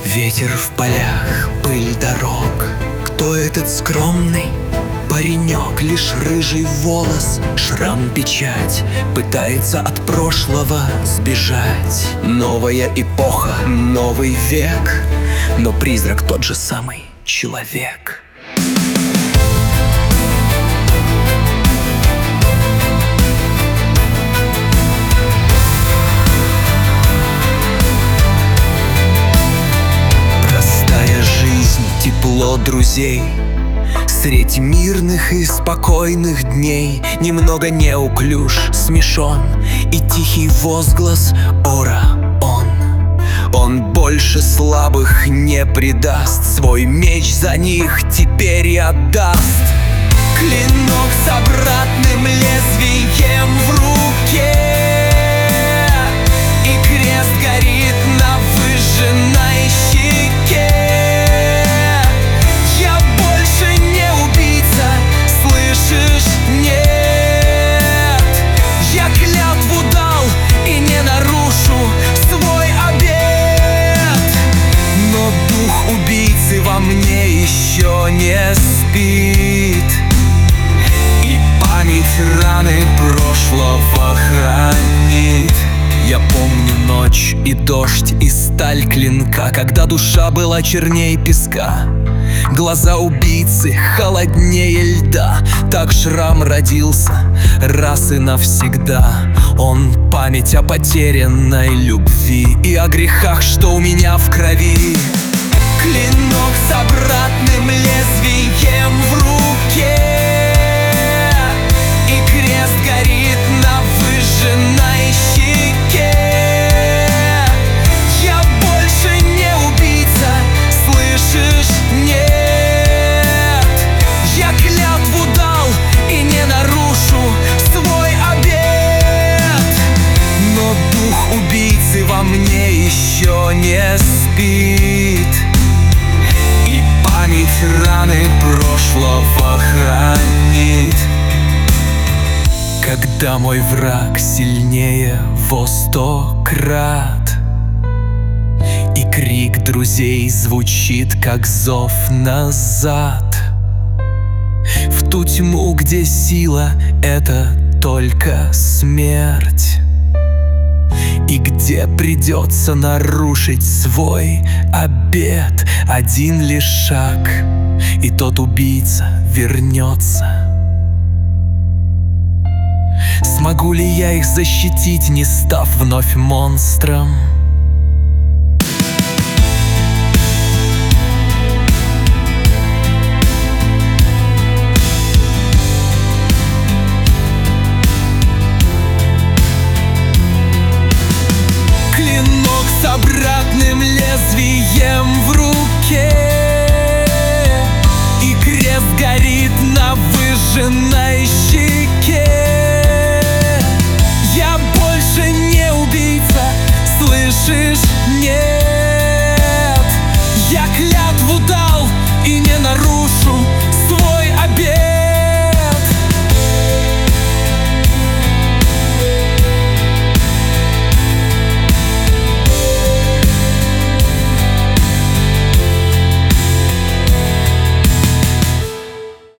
Ветер в полях, пыль дорог. Кто этот скромный паренек? Лишь рыжий волос, шрам, печать. Пытается от прошлого сбежать. Новая эпоха, новый век, но призрак тот же самый человек. Тепло друзей средь мирных и спокойных дней. Немного неуклюж, смешон и тихий возглас ора он больше слабых не предаст. Свой меч за них теперь и отдаст. Клинок с обратным лезвием в руке, и крест горит на выжженной щеке. Нет, я клятву дал и не нарушу свой обет. Но дух убийцы во мне еще не спит, и память раны прошлого хранит. Я помню ночь и дождь, и сталь клинка, когда душа была черней песка. Глаза убийцы холоднее льда. Так шрам родился раз и навсегда. Он память о потерянной любви и о грехах, что у меня в крови. Клинок с обратным лезвием в руке, и крест горит на выжженной щеке. Я больше не убийца, слышишь? Нет. Во мне еще не спит, и память раны прошлого хранит. Когда мой враг сильнее во 100 крат, и крик друзей звучит, как зов назад, в ту тьму, где сила — это только смерть, и где придется нарушить свой обет. Один лишь шаг, и тот убийца вернется. Смогу ли я их защитить, не став вновь монстром? С обратным лезвием в руке, и крест горит на выжженной щеке. Я больше не убийца, слышишь?